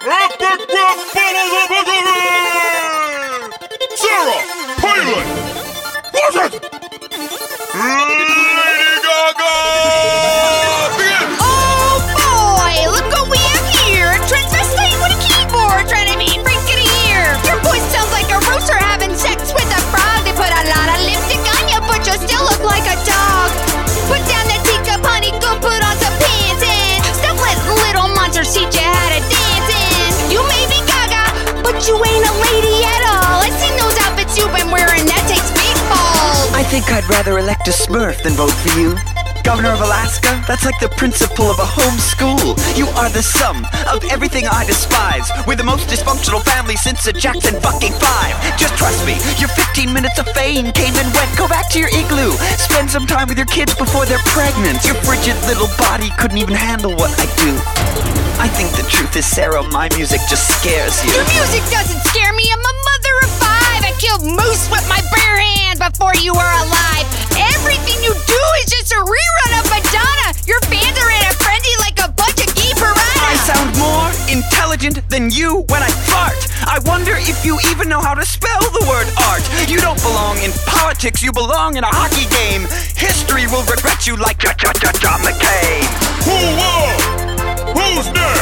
Epic Rap Battles of Victory! Sarah Palin! Was it? Lady Gaga! Begin! Oh boy, look what we have here! A transvestite with a keyboard trying to be freaking here! Your voice sounds like a rooster having sex with a frog. They put a lot of lipstick on you, but you still look like a dog. Put down that teacup, honey, go put on some pants and stop letting little monsters teach you how to dance in. You may be Gaga, but you ain't a lady at all. I've seen those outfits you've been wearing, that takes big balls. I think I'd rather elect a Smurf than vote for you. Governor of Alaska? That's like the principal of a home school. You are the sum of everything I despise. We're the most dysfunctional family since the Jackson fucking 5. Just trust me, your 15 minutes of fame came and went. Go back to your igloo. Spend some time with your kids before they're pregnant. Your frigid little body couldn't even handle what I do. I think the truth is, Sarah, my music just scares you. Your music doesn't scare me. I'm a mother of 5. I killed moose with my bare hands before you were alive. Everything you do is just a rerun of Madonna. Your fans are in a frenzy like a bunch of gay piranhas. I sound more intelligent than you when I fart. I wonder if you even know how to spell the word art. You don't belong in politics, you belong in a hockey game. History will regret you like John McCain. Who's next?